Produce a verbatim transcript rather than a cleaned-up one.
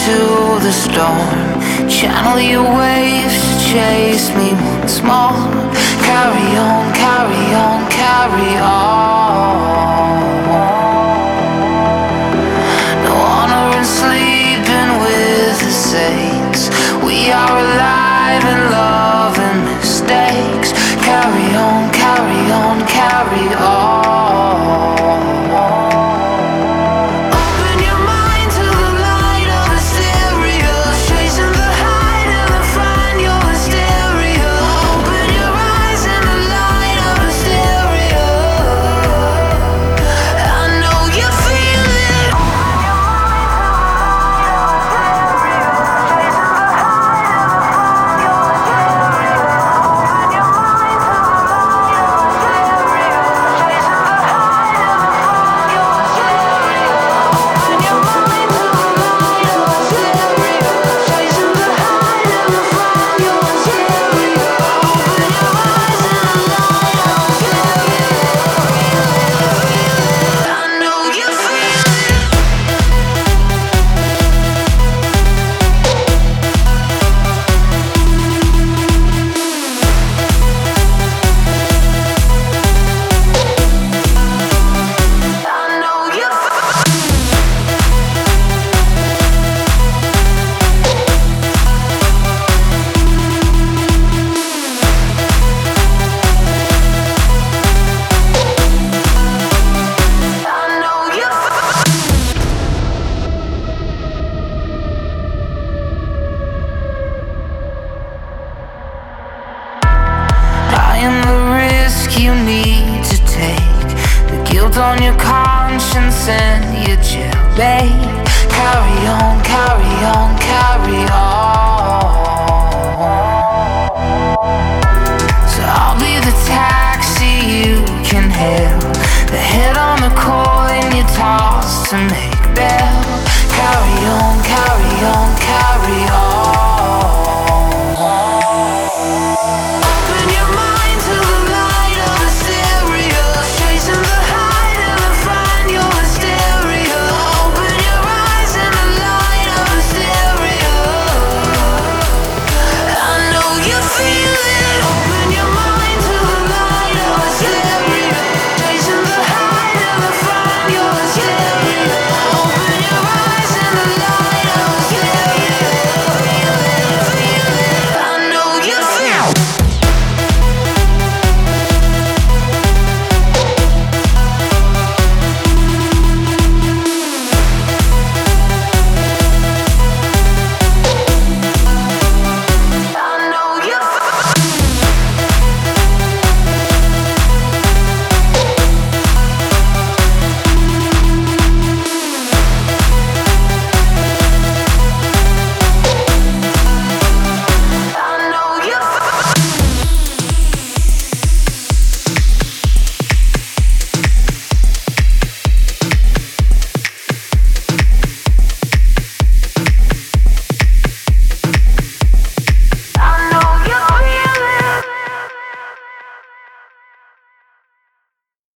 to the storm. Channel your waves to chase me once more. Carry on, carry on, carry on. No honor in sleeping with the saints. We are alive in love and mistakes. Carry on, carry on, carry on. You need to take the guilt on your conscience and your jailbait. Carry on, carry on, carry on.